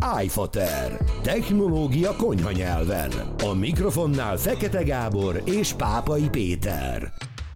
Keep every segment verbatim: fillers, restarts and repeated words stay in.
iFater. Technológia konyha nyelven. A mikrofonnál Fekete Gábor és Pápai Péter.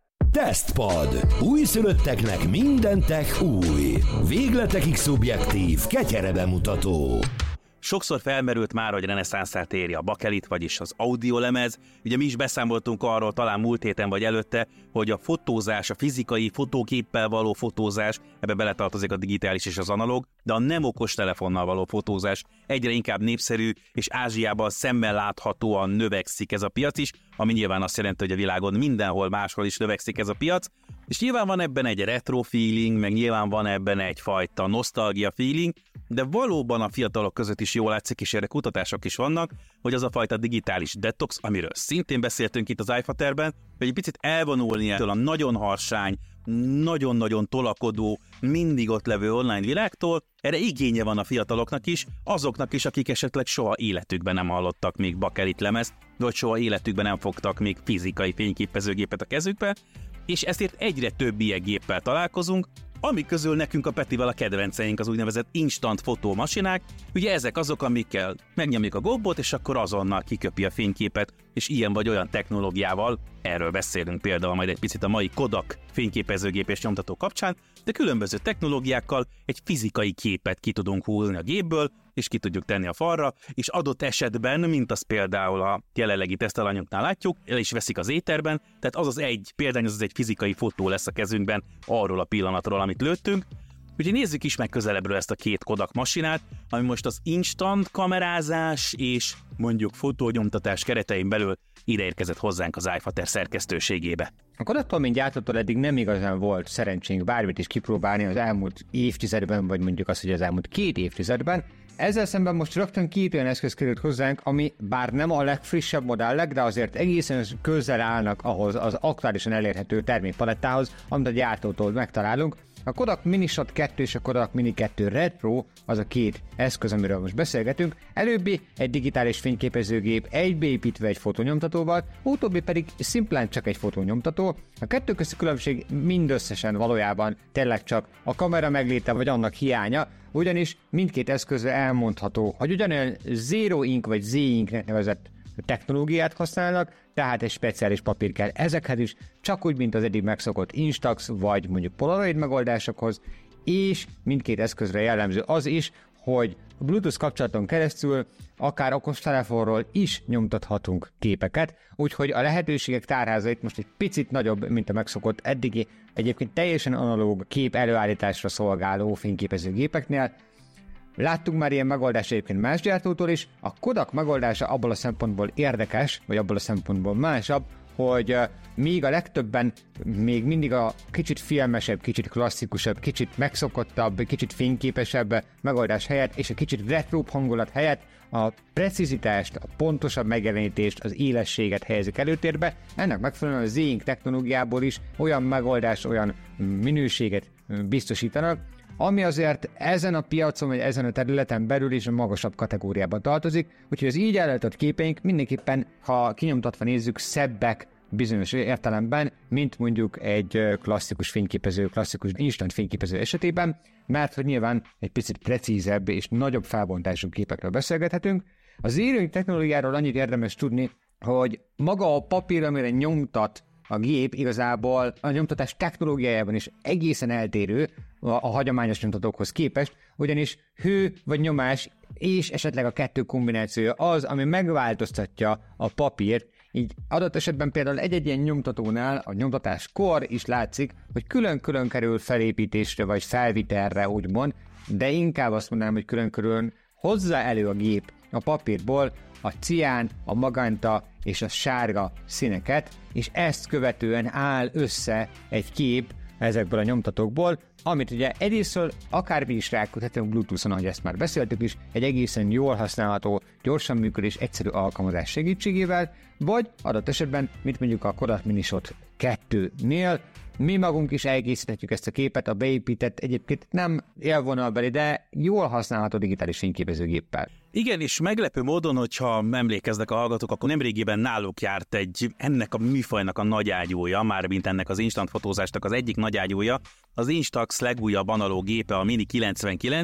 Tesztpad. Újszülötteknek minden tech új. Végletekig szubjektív, ketyere bemutató. Sokszor felmerült már, hogy reneszánszát éri a bakelit, vagyis az audiolemez. Ugye mi is beszámoltunk arról, talán múlt héten vagy előtte, hogy a fotózás, a fizikai fotóképpel való fotózás, ebbe beletartozik a digitális és az analóg, de a nem okos telefonnal való fotózás egyre inkább népszerű, és Ázsiában szemmel láthatóan növekszik ez a piac is, ami nyilván azt jelenti, hogy a világon mindenhol máshol is növekszik ez a piac, és nyilván van ebben egy retro feeling, meg nyilván van ebben egyfajta nosztalgia feeling, de valóban a fiatalok között is jól látszik, és erre kutatások is vannak, hogy az a fajta digitális detox, amiről szintén beszéltünk itt az iFaterben, hogy egy picit elvonulni ettől a nagyon harsány, nagyon-nagyon tolakodó, mindig ott levő online világtól, erre igénye van a fiataloknak is, azoknak is, akik esetleg soha életükben nem hallottak még bakelit lemezt, vagy soha életükben nem fogtak még fizikai fényképezőgépet a kezükbe, és ezért egyre több ilyen géppel találkozunk, amik közül nekünk a Petivel a kedvenceink az úgynevezett instant fotómasinák, ugye ezek azok, amikkel megnyomjuk a gombot, és akkor azonnal kiköpi a fényképet, és ilyen vagy olyan technológiával, erről beszélünk például majd egy picit a mai Kodak fényképezőgép és nyomtató kapcsán, de különböző technológiákkal egy fizikai képet ki tudunk húzni a gépből, és ki tudjuk tenni a falra, és adott esetben, mint az például a jelenlegi tesztelanyagoknál látjuk, el is veszik az éterben, tehát az az egy, például az az egy fizikai fotó lesz a kezünkben arról a pillanatról, amit lőttünk. Úgyhogy nézzük is meg közelebbről ezt a két Kodak masinát, ami most az instant kamerázás és mondjuk fotónyomtatás keretein belül ideérkezett hozzánk az iFater szerkesztőségébe. A Kodaktól, mint gyártótól eddig nem igazán volt szerencsénk bármit is kipróbálni az elmúlt évtizedben, vagy mondjuk azt, hogy az elmúlt két évtizedben. Ezzel szemben most rögtön két olyan eszköz került hozzánk, ami bár nem a legfrissebb modellek, de azért egészen közel állnak ahhoz az aktuálisan elérhető termékpalettához, amit a gyártótól megtalálunk. A Kodak Minishot kettő és a Kodak Mini kettő Retro az a két eszköz, amiről most beszélgetünk. Előbbi egy digitális fényképezőgép egybeépítve egy fotónyomtatóval, utóbbi pedig szimplán csak egy fotónyomtató. A kettő közti különbség mindösszesen valójában tényleg csak a kamera megléte vagy annak hiánya, ugyanis mindkét eszközre elmondható, hogy ugyanolyan Zero Ink vagy Z-Inknek nevezett technológiát használnak, tehát egy speciális papír kell ezekhez is, csak úgy, mint az eddig megszokott Instax vagy mondjuk Polaroid megoldásokhoz, és mindkét eszközre jellemző az is, hogy Bluetooth kapcsolaton keresztül akár okostelefonról is nyomtathatunk képeket, úgyhogy a lehetőségek tárházait most egy picit nagyobb, mint a megszokott eddigi, egyébként teljesen analóg kép előállításra szolgáló fényképezőgépeknél. Láttunk már ilyen megoldást egyébként más gyártótól is, a Kodak megoldása abból a szempontból érdekes, vagy abból a szempontból másabb, hogy uh, még a legtöbben még mindig a kicsit filmesebb, kicsit klasszikusabb, kicsit megszokottabb, kicsit fényképesebb megoldás helyett, és a kicsit retróbb hangulat helyett a precizitást, a pontosabb megjelenítést, az élességet helyezik előtérbe. Ennek megfelelően a Z-Ink technológiából is olyan megoldás, olyan minőséget biztosítanak, ami azért ezen a piacon, vagy ezen a területen belül is a magasabb kategóriába tartozik, úgyhogy az így előadott képeink mindenképpen, ha kinyomtatva nézzük, szebbek bizonyos értelemben, mint mondjuk egy klasszikus fényképező, klasszikus instant fényképező esetében, mert hogy nyilván egy picit precízebb és nagyobb felbontású képekről beszélgethetünk. Az Zero Ink technológiáról annyit érdemes tudni, hogy maga a papír, amire nyomtat a gép, igazából a nyomtatás technológiájában is egészen eltérő a, a hagyományos nyomtatókhoz képest, ugyanis hő vagy nyomás és esetleg a kettő kombinációja az, ami megváltoztatja a papírt, így adott esetben például egy-egy ilyen nyomtatónál a nyomtatáskor is látszik, hogy külön-külön kerül felépítésre vagy felvitelre úgymond, de inkább azt mondanám, hogy külön-külön hozza elő a gép a papírból a cián, a magenta és a sárga színeket, és ezt követően áll össze egy kép ezekből a nyomtatókból, amit ugye egyrésztről akármi is ráköthetünk Bluetooth-on, ahogy ezt már beszéltük is, egy egészen jól használható, gyorsan működő és egyszerű alkalmazás segítségével, vagy adott esetben, mint mondjuk a Kodak Minishot kettőnél, mi magunk is elkészíthetjük ezt a képet a beépített, egyébként nem élvonalbeli, de jól használható digitális fényképezőgéppel. Igen, és meglepő módon, hogyha emlékeznek a hallgatók, akkor nemrégiben náluk járt egy ennek a műfajnak a nagyágyúja, mármint ennek az instant fotózásnak az egyik nagyágyúja, az Instax legújabb analóg gépe, a Mini kilencvenkilenc,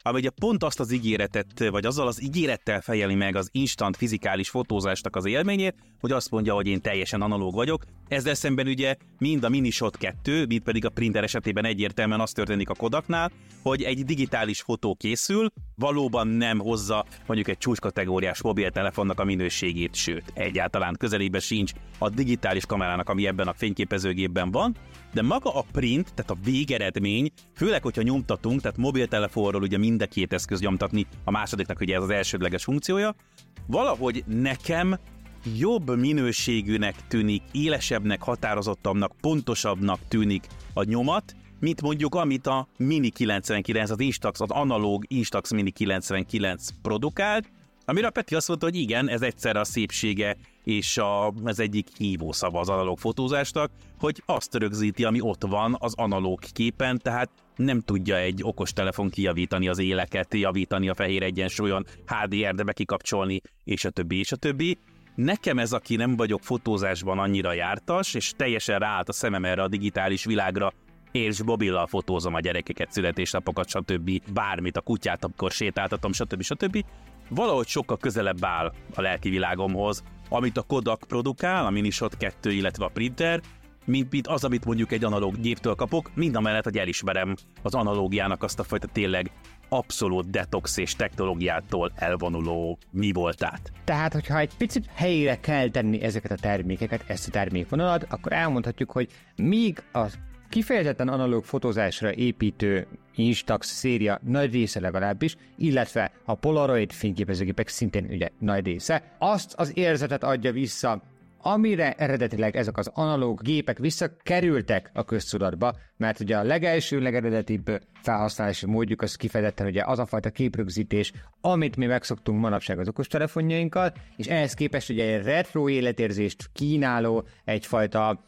ami ugye pont azt az ígéretet, vagy azzal az ígérettel fejeli meg az instant fizikális fotózásnak az élményét, hogy azt mondja, hogy én teljesen analóg vagyok. Ezzel szemben ugye mind a Minishot kettő, mind pedig a printer esetében egyértelműen az történik a Kodaknál, hogy egy digitális fotó készül, valóban nem hozza mondjuk egy csúcskategóriás mobiltelefonnak a minőségét, sőt, egyáltalán közelében sincs a digitális kamerának, ami ebben a fényképezőgépben van, de maga a print, tehát a végeredmény, főleg, hogyha nyomtatunk, tehát mobiltelefonról ugye mind a két eszköz nyomtatni, a másodiknak ugye ez az elsődleges funkciója, valahogy nekem jobb minőségűnek tűnik, élesebbnek, határozottabbnak, pontosabbnak tűnik a nyomat, mint mondjuk amit a Mini kilencvenkilenc, az Instax, az analóg Instax Mini kilencvenkilenc produkált, amire a Peti azt mondta, hogy igen, ez egyszerre a szépsége és a, az egyik hívószava az analóg fotózásnak, hogy azt rögzíti, ami ott van az analóg képen, tehát nem tudja egy okostelefon kijavítani az éleket, javítani a fehér egyensúlyon, há dé er-be kikapcsolni, és a többi, és a többi. Nekem ez, aki nem vagyok fotózásban annyira jártas, és teljesen ráállt a szemem erre a digitális világra, és mobillal fotózom a gyerekeket, születésnapokat, stb. Bármit, a kutyát, amikor sétáltatom, stb. stb. Valahogy sokkal közelebb áll a lelki világomhoz, amit a Kodak produkál, a Minishot kettő, illetve a printer, mint, mint az, amit mondjuk egy analóg géptől kapok, mindamellett, hogy elismerem az analógiának azt a fajta tényleg abszolút detox és technológiától elvonuló mi voltát. Tehát, hogyha egy picit helyére kell tenni ezeket a termékeket, ezt a termékvonalat, akkor elmondhatjuk, hogy míg a kifejezetten analóg fotózásra építő Instax széria nagy része legalábbis, illetve a Polaroid fényképezőgépek szintén ugye nagy része, azt az érzetet adja vissza, amire eredetileg ezek az analóg gépek visszakerültek a köztudatba, mert ugye a legelső, legeredetibb felhasználási módjuk az kifejezetten ugye az a fajta képrögzítés, amit mi megszoktunk manapság az okostelefonjainkkal, és ehhez képest ugye egy retro életérzést kínáló, egyfajta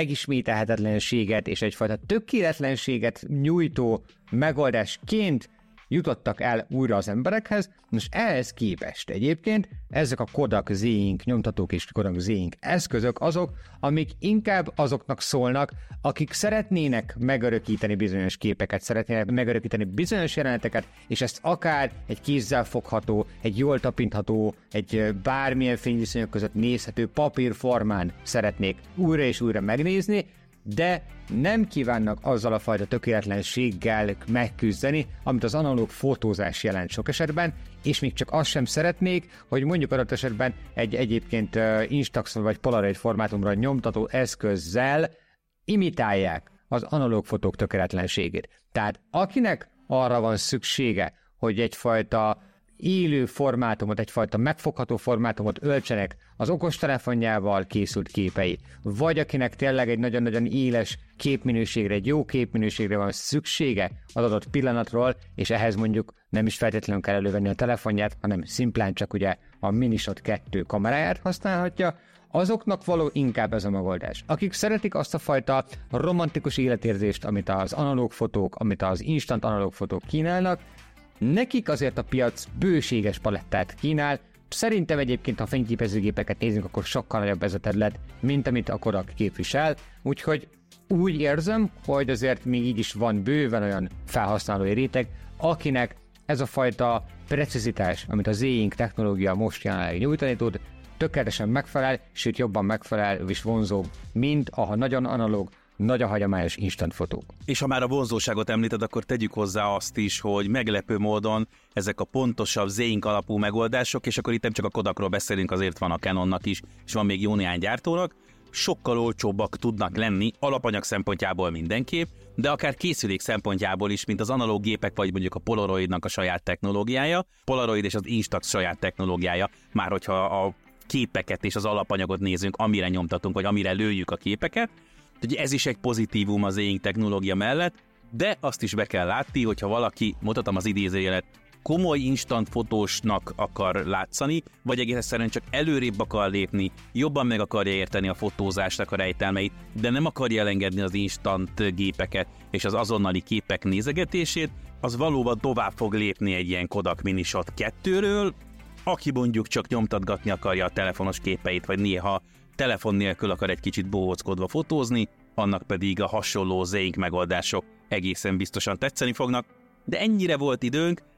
megismételhetetlenséget és egyfajta tökéletlenséget nyújtó megoldásként jutottak el újra az emberekhez, és ehhez képest egyébként ezek a Kodak Z-ink nyomtatók és Kodak Z-ink eszközök azok, amik inkább azoknak szólnak, akik szeretnének megörökíteni bizonyos képeket, szeretnének megörökíteni bizonyos jeleneteket, és ezt akár egy kézzel fogható, egy jól tapintható, egy bármilyen fényviszonyok között nézhető papírformán szeretnék újra és újra megnézni, de nem kívánnak azzal a fajta tökéletlenséggel megküzdeni, amit az analóg fotózás jelent sok esetben, és még csak azt sem szeretnék, hogy mondjuk adott esetben egy egyébként uh, Instax vagy Polaroid formátumra nyomtató eszközzel imitálják az analóg fotók tökéletlenségét. Tehát akinek arra van szüksége, hogy egyfajta élő formátumot, egyfajta megfogható formátumot öltsenek az okostelefonjával készült képei, vagy akinek tényleg egy nagyon-nagyon éles képminőségre, egy jó képminőségre van szüksége az adott pillanatról, és ehhez mondjuk nem is feltétlenül kell elővenni a telefonját, hanem szimplán csak ugye a Minishot kettő kameráját használhatja, azoknak való inkább ez a megoldás. Akik szeretik azt a fajta romantikus életérzést, amit az analóg fotók, amit az instant analóg fotók kínálnak, nekik azért a piac bőséges palettát kínál. Szerintem egyébként, ha fényképezőgépeket nézünk, akkor sokkal nagyobb ez a terület, mint amit a Kodak képvisel, úgyhogy úgy érzem, hogy azért még így is van bőven olyan felhasználói réteg, akinek ez a fajta precizitás, amit a Z-ink technológia most jelenleg nyújtani tud, tökéletesen megfelel, sőt jobban megfelel és vonzóbb, mint a nagyon analóg, nagy a hagyományos instant fotók. És ha már a vonzóságot említed, akkor tegyük hozzá azt is, hogy meglepő módon ezek a pontosabb Z-ink alapú megoldások, és akkor itt nem csak a Kodakról beszélünk, azért van a Canonnak is, és van még jó néhány gyártónak, sokkal olcsóbbak tudnak lenni, alapanyag szempontjából mindenképp, de akár készülék szempontjából is, mint az analóg gépek, vagy mondjuk a Polaroidnak a saját technológiája, Polaroid és az Instax saját technológiája, már hogyha a képeket és az alapanyagot nézünk, amire nyomtatunk, vagy amire lőjük a képeket. Ugye ez is egy pozitívum az Z-ink technológia mellett, de azt is be kell látni, hogyha valaki, mutatom az idézőjelet, komoly instant fotósnak akar látszani, vagy egész egyszerűen csak előrébb akar lépni, jobban meg akarja érteni a fotózásnak a rejtelmeit, de nem akarja elengedni az instant gépeket és az azonnali képek nézegetését, az valóban tovább fog lépni egy ilyen Kodak Minishot kettőről, aki mondjuk csak nyomtatgatni akarja a telefonos képeit, vagy néha telefon nélkül akar egy kicsit bóvockodva fotózni, annak pedig a hasonló Z-ink megoldások egészen biztosan tetszeni fognak, de ennyire volt időnk,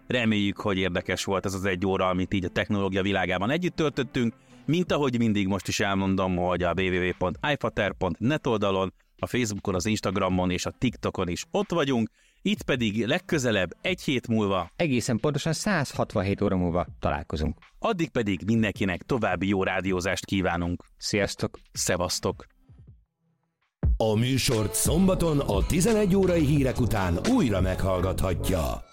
Reméljük, hogy érdekes volt ez az egy óra, amit így a technológia világában együtt töltöttünk. Mint ahogy mindig most is elmondom, hogy a double-u double-u double-u pont ifater pont net oldalon, a Facebookon, az Instagramon és a TikTokon is ott vagyunk, itt pedig legközelebb egy hét múlva, egészen pontosan száz hatvanhét óra múlva találkozunk. Addig pedig mindenkinek további jó rádiózást kívánunk. Sziasztok! Szevasztok! A műsort szombaton a tizenegy órai hírek után újra meghallgathatja.